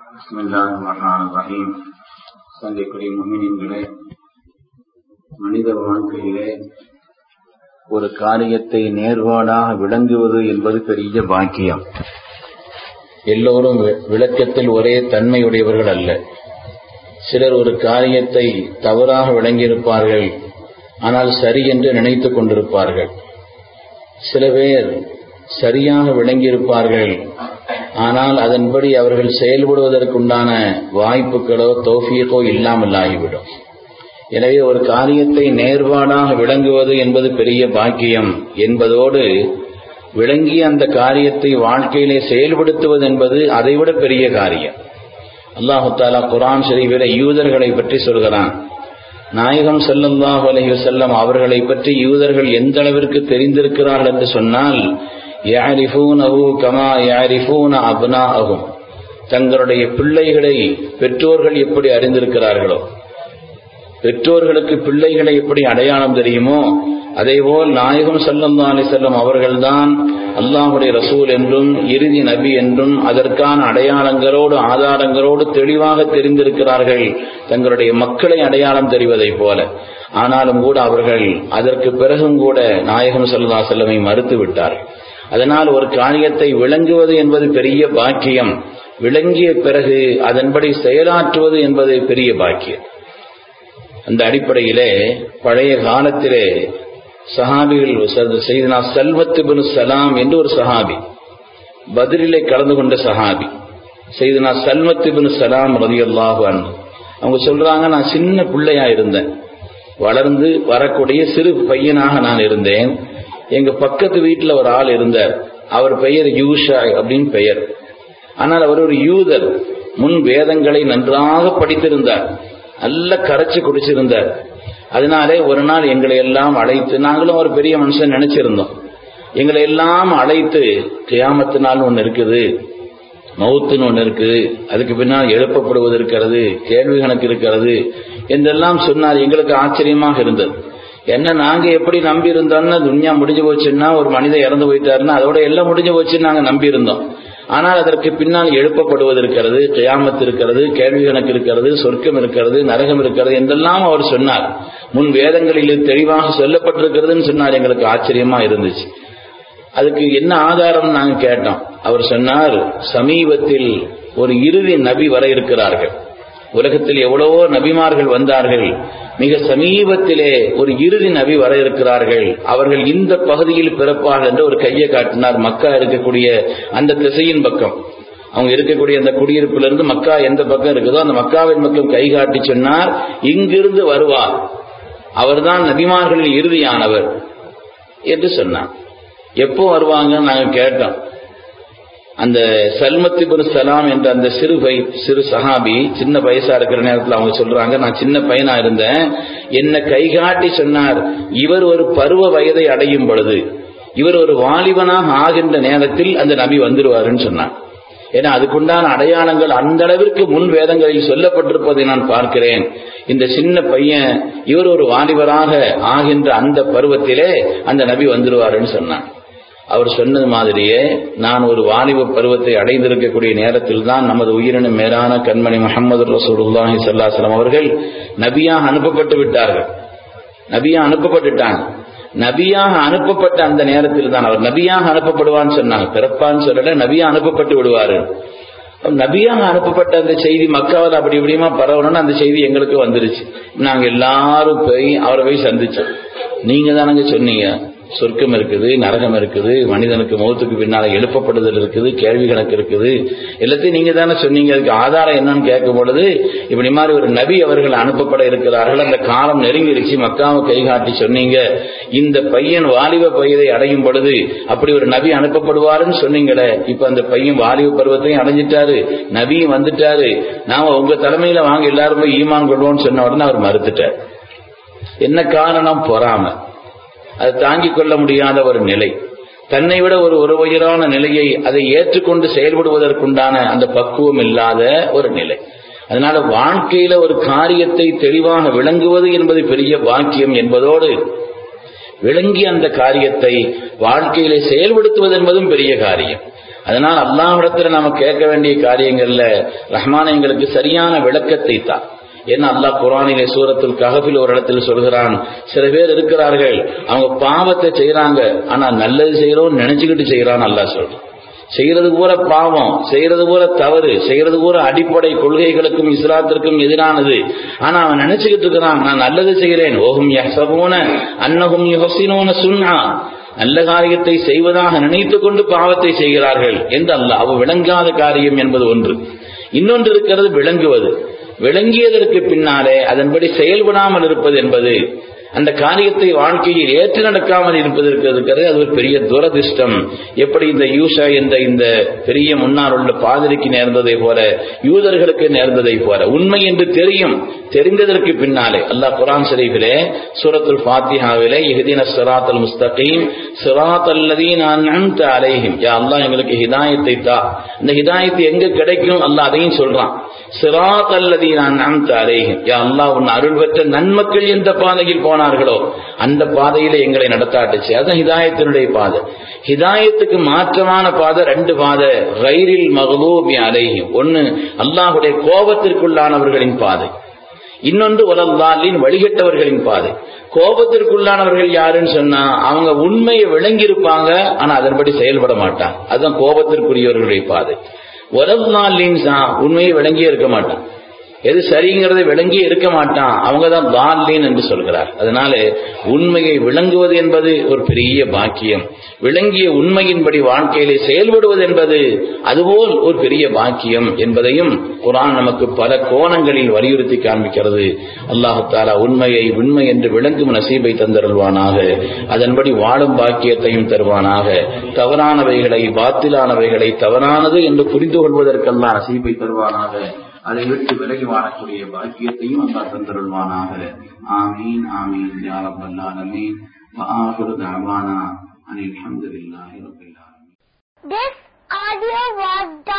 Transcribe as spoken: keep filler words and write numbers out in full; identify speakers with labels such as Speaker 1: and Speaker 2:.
Speaker 1: பிஸ்மில்லாஹிர்ரஹ்மானிர்ரஹீம். சங்கைக்குரிய முஃமினீன்களே, மனித வாழ்க்கையிலே ஒரு காரியத்தை நேர்வாடாக விளங்குவது என்பது பெரிய பாக்கியம். எல்லோரும் விளக்கத்தில் ஒரே தன்மையுடையவர்கள் அல்ல. சிலர் ஒரு காரியத்தை தவறாக விளங்கியிருப்பார்கள், ஆனால் சரி என்று நினைத்துக் கொண்டிருப்பார்கள். சில பேர் சரியாக விளங்கியிருப்பார்கள், ஆனால் அதன்படி அவர்கள் செயல்படுவதற்குண்டான வாய்ப்புகளோ தௌஃபீகோ இல்லாமல் ஆகிவிடும். எனவே ஒரு காரியத்தை நேர்வாடாக விளங்குவது என்பது பெரிய பாக்கியம் என்பதோடு விளங்கி அந்த காரியத்தை வாழ்க்கையிலே செயல்படுத்துவது என்பது அதைவிட பெரிய காரியம். அல்லாஹு தஆலா குர்ஆன் ஷரீஃபிலே யூதர்களை பற்றி சொல்கிறான். நாயகம் ஸல்லல்லாஹு அலைஹி வஸல்லம் அவர்களை பற்றி யூதர்கள் எந்த அளவிற்கு தெரிந்திருக்கிறார்கள் என்று சொன்னால், யஅரிஃபூனஹு கமா யஅரிஃபூன அப்னாஅஹும், தங்களுடைய பிள்ளைகளை பெற்றோர்கள் எப்படி அறிந்திருக்கிறார்களோ, பெற்றோர்களுக்கு பிள்ளைகளை எப்படி அடையாளம் தெரியுமோ, அதேபோல் நாயகம் ஸல்லல்லாஹு அலைஹி வஸல்லம் அவர்கள்தான் அல்லாஹ்வுடைய ரசூல் என்றும் இறுதி நபி என்றும் அதற்கான அடையாளங்களோடு ஆதாரங்களோடு தெளிவாக தெரிந்திருக்கிறார்கள், தங்களுடைய மக்களை அடையாளம் தெரிவதைப் போல. ஆனாலும் கூட அவர்கள் அதற்கு பிறகும் கூட நாயகம் ஸல்லல்லாஹு அலைஹி வஸல்லம் மறுத்து விட்டார்கள். அதனால் ஒரு காரியத்தை விளங்குவது என்பது பெரிய பாக்கியம், விளங்கிய பிறகு அதன்படி செயலாற்றுவது என்பது பெரிய பாக்கியம். அந்த அடிப்படையிலே பழைய காலத்திலே சஹாபிகள், சையதுனா ஸல்வத் இப்னு ஸலாம் என்று ஒரு சஹாபி, பத்ரிலே கலந்து கொண்ட சஹாபி, சையதுனா ஸல்வத் இப்னு ஸலாம் ரலியல்லாஹு அன்ஹு. அவங்க சொல்றாங்க, நான் சின்ன பிள்ளையா இருந்தேன், வளர்ந்து வரக்கூடிய சிறு பையனாக நான் இருந்தேன். எங்க பக்கத்து வீட்டில் ஒரு ஆள் இருந்தார், அவர் பெயர் யூஷா அப்படின்னு பெயர். ஆனால் அவர் ஒரு யூதர், முன் வேதங்களை நன்றாக படித்திருந்தார், நல்ல கரைச்சு குடிச்சிருந்தார். அதனாலே ஒரு நாள் எங்களை எல்லாம் அழைத்து, நாங்களும் ஒரு பெரிய மனுஷன் நினைச்சிருந்தோம், எங்களை எல்லாம் அழைத்து கியாமத்து நாள் ஒன்று இருக்குது, மௌத்துன்னு ஒன்று இருக்குது, அதுக்கு பின்னால் எழுப்பப்படுவது இருக்கிறது, கேள்வி கணக்கு இருக்கிறது என்றெல்லாம் சொன்னார். எங்களுக்கு ஆச்சரியமாக இருந்தது. என்ன, நாங்க எப்படி நம்பி இருந்தோம்னா துன்யா முடிஞ்சு போச்சுன்னா, ஒரு மனிதன் இறந்து போயிட்டாருன்னா அதோட எல்லாம் முடிஞ்சு போச்சுன்னு நாங்க நம்பி இருந்தோம். ஆனால் அதற்கு பின்னால் எழுப்பப்படுவது இருக்கிறது, கியாமத் இருக்கிறது, கேள்வி கணக்கு இருக்கிறது, சொர்க்கம் இருக்கிறது, நரகம் இருக்கிறது என்றெல்லாம் அவர் சொன்னார். முன் வேதங்களில் தெளிவாக சொல்லப்பட்டிருக்கிறதுன்னு சொன்னார். எங்களுக்கு ஆச்சரியமா இருந்துச்சு. அதுக்கு என்ன ஆதாரம் நாங்க கேட்டோம். அவர் சொன்னார், சமீபத்தில் ஒரு இறுதி நபி வர இருக்கிறார்கள். உலகத்தில் எவ்வளவோ நபிமார்கள் வந்தார்கள், மிக சமீபத்திலே ஒரு இறுதி நபி வர இருக்கிறார்கள், அவர்கள் இந்த பகுதியில் பிறப்பார்கள் என்று ஒரு கையை காட்டினார். மக்கா இருக்கக்கூடிய அந்த திசையின் பக்கம், அவங்க இருக்கக்கூடிய அந்த குடியிருப்பிலிருந்து மக்கா எந்த பக்கம் இருக்குதோ அந்த மக்காவின் பக்கம் கை காட்டி சொன்னார், இங்கிருந்து வருவார், அவர்தான் நபிமார்களில் இறுதியானவர் என்று சொன்னார். எப்போ வருவாங்க நாங்கள் கேட்டோம். அந்த ஸல்வத் இப்னு ஸலாம் என்ற அந்த சிறு பை சிறு சஹாபி சின்ன வயசா இருக்கிற நேரத்தில் அவங்க சொல்றாங்க, நான் சின்ன பையனா இருந்தேன், என்ன கைகாட்டி சொன்னார், இவர் ஒரு பருவ வயதை அடையும் பொழுது, இவர் ஒரு வாலிபனாக ஆகின்ற நேரத்தில் அந்த நபி வந்துடுவாருன்னு சொன்னார். ஏன்னா அதுக்குண்டான அடையாளங்கள் அந்த அளவிற்கு முன் வேதங்களில் சொல்லப்பட்டிருப்பதை நான் பார்க்கிறேன். இந்த சின்ன பையன் இவர் ஒரு வாலிபராக ஆகின்ற அந்த பருவத்திலே அந்த நபி வந்துடுவாருன்னு சொன்னார். அவர் சொன்னது மாதிரியே நான் ஒரு வாலிப பருவத்தை அடைந்திருக்கக்கூடிய நேரத்தில் தான் நமது உயிரினும் மேலான கண்மணி முஹம்மது ரசூலுல்லாஹி ஸல்லல்லாஹு அலைஹி வஸல்லம் அவர்கள் நபியாக அனுப்பப்பட்டு விட்டார்கள். நபியாக அனுப்பப்பட்டுட்டாங்க. நபியாக அனுப்பப்பட்ட அந்த நேரத்தில் தான் அவர் நபியாக அனுப்பப்படுவான்னு சொன்னாங்க. பிறப்பான்னு சொல்லல, நபியாக அனுப்பப்பட்டு விடுவாரு. நபியாக அனுப்பப்பட்ட அந்த செய்தி மக்காவில் அப்படி இப்படியுமா பரவணும்னு அந்த செய்தி எங்களுக்கு வந்துருச்சு. நாங்க எல்லாரும் போய் அவரை போய் சந்திச்சோம். நீங்க தானங்க சொன்னீங்க, சொர்க்கம் இருக்குது, நரகம் இருக்குது, மனிதனுக்கு மௌத்துக்கு பின்னால எழுப்பப்படுதல் இருக்குது, கேள்வி கணக்கு இருக்குது, எல்லாத்தையும் நீங்க தானே சொன்னீங்க, அதுக்கு ஆதாரம் என்னன்னு கேட்கும் பொழுது இப்படி மாதிரி ஒரு நபி அவர்கள் அனுப்பப்பட இருக்கிறார்கள், அந்த காலம் நெருங்கிருச்சு, மக்காவை கை காட்டி சொன்னீங்க, இந்த பையன் வாலிப பையனை அடையும் பொழுது அப்படி ஒரு நபி அனுப்பப்படுவாருன்னு சொன்னீங்களே, இப்ப அந்த பையன் வாலிப பருவத்தையும் அடைஞ்சிட்டாரு, நபியும் வந்துட்டாரு, நாம உங்க தலைமையில வாங்க எல்லாரும் போய் ஈமான் கொள்வோம்னு சொன்ன உடனே அவர் மறுத்துட்டார். என்ன காரணம்? பொறாம. அது தாங்கிக் கொள்ள முடியாத ஒரு நிலை, தன்னை விட ஒரு ஒரு உயரான நிலையை அதை ஏற்றுக்கொண்டு செயல்படுவதற்குண்டான அந்த பக்குவம் இல்லாத ஒரு நிலை. அதனால வாழ்க்கையில ஒரு காரியத்தை தெளிவாக விளங்குவது என்பது பெரிய பாக்கியம் என்பதோடு விளங்கி அந்த காரியத்தை வாழ்க்கையிலே செயல்படுத்துவது என்பதும் பெரிய காரியம். அதனால் அல்லாஹ்விடத்துல நாம கேட்க வேண்டிய காரியங்கள்ல ரஹ்மான் எங்களுக்கு சரியான விளக்கத்தை தான். ஏன்னா அல்லாஹ் குர்ஆனிலே சூரத்துல் கஹஃபில் ஒரு இடத்துல சொல்கிறான், சில பேர் இருக்கிறார்கள் அவங்க பாவத்தை செய்யறாங்க, ஆனா நல்லது செய்யறோம் நினைச்சுக்கிட்டு செய்யறான்னு அல்லாஹ் சொல்றான். செய்யறது போல பாவம், செய்யறது போல தவறு, செய்யறது போல அடிப்படை கொள்கைகளுக்கும் இஸ்லாத்திற்கும் எதிரானது. ஆனா அவன் நினைச்சுக்கிட்டு இருக்கிறான் நான் நல்லது செய்கிறேன். ஓஹும் யஹ்சபூன அன்னஹும் யுஹ்ஸினூன சுன்ஆ, நல்ல காரியத்தை செய்வதாக நினைத்துக் கொண்டு பாவத்தை செய்கிறார்கள் என்று அல்லாஹ். அவ விளங்காத காரியம் என்பது ஒன்று. இன்னொன்று இருக்கிறது விளங்குவது. விளங்கியதற்கு பின்னாலே அதன்படி செயல்படாமல் இருப்பது என்பது, அந்த காரியத்தை வாழ்க்கையில் ஏற்று நடக்காமல் இருப்பதற்கு இருக்கிறது, அது ஒரு பெரிய துரதிர்ஷ்டம். எப்படி இந்த யூஷா என்ற இந்த பெரிய முன்னால் உள்ள பாதிரிக்கு நேர்ந்ததை போல, யூதர்களுக்கு நேர்ந்ததை போல, உண்மை என்று தெரியும், தெரிந்ததற்கு பின்னாலே அல்லாஹ் குர்ஆன் ஷரீஃபிலே சூரத்துல் ஃபாத்திஹாவிலே இஹ்தினஸ் ஸிராத்தல் முஸ்தகீம் ஸிராத்தல் லதீன அன்அம்த அலைஹிம், யா அல்லாஹ் எங்களுக்கு ஹிதாயத்தை தா. இந்த ஹிதாயத் எங்க கிடைக்கும் அல்லாஹ் அதையும் சொல்றான். ஸிராத்தல் லதீன அன்அம்த அலைஹிம், யா அல்லாஹ் உன் அருள் பெற்ற நன்மக்கள் எந்த பாதையில் போனார்களோ அந்த பாதையில எங்களை நடத்தாட்டுச்சு. அதுதான் ஹிதாயத்தினுடைய பாதை. ஹிதாயத்துக்கு மாற்றமான பாதை ரெண்டு பாதை, கைரில் மக்தூபி அலைஹிம். ஒன்னு அல்லாஹ்வுடைய கோபத்திற்குள்ளானவர்களின் பாதை, இன்னொன்று வலல்லாலின் வழிகட்டவர்களின் பாதை. கோபத்திற்குள்ளானவர்கள் யாருன்னு சொன்னா அவங்க உண்மையை விளங்கி இருப்பாங்க, ஆனா அதன்படி செயல்பட மாட்டாங்க. அதுதான் கோபத்திற்குரியவர்களுடைய பாதை. வலல்லாலின் உண்மையை விளங்கியே இருக்க மாட்டான், எது சரிங்கிறதை விளங்கி இருக்க மாட்டான், அவங்க தான் தால்லீன் என்று சொல்கிறார். அதனால உண்மையை விளங்குவது என்பது ஒரு பெரிய பாக்கியம். விளங்கிய உண்மையின்படி வாழ்க்கையிலே செயல்படுவது என்பது அதுபோல் ஒரு பெரிய பாக்கியம் என்பதையும் குர்ஆன் நமக்கு பல கோணங்களில் வலியுறுத்தி காண்பிக்கிறது. அல்லாஹ் தஆலா உண்மையை உண்மை என்று விளங்கும் நசீபை தந்தருள்வானாக, அதன்படி வாழும் பாக்கியத்தையும் தருவானாக. தவறானவைகளை பாத்திலானவைகளை தவறானது என்று புரிந்து கொள்வதற்கெல்லாம் நசீபை தருவானாக. அதை விட்டு விலகி வாழக்கூடிய பாக்கியத்தையும் அல்லாஹ் தந்தருள்வானாக. ஆமீன் ஆமீன் யா ரப்பல் ஆலமீன். வஆகிரு தஅவானா அனில் ஹம்துலில்லாஹி ரப்பில் ஆலமீன்.
Speaker 2: This audio was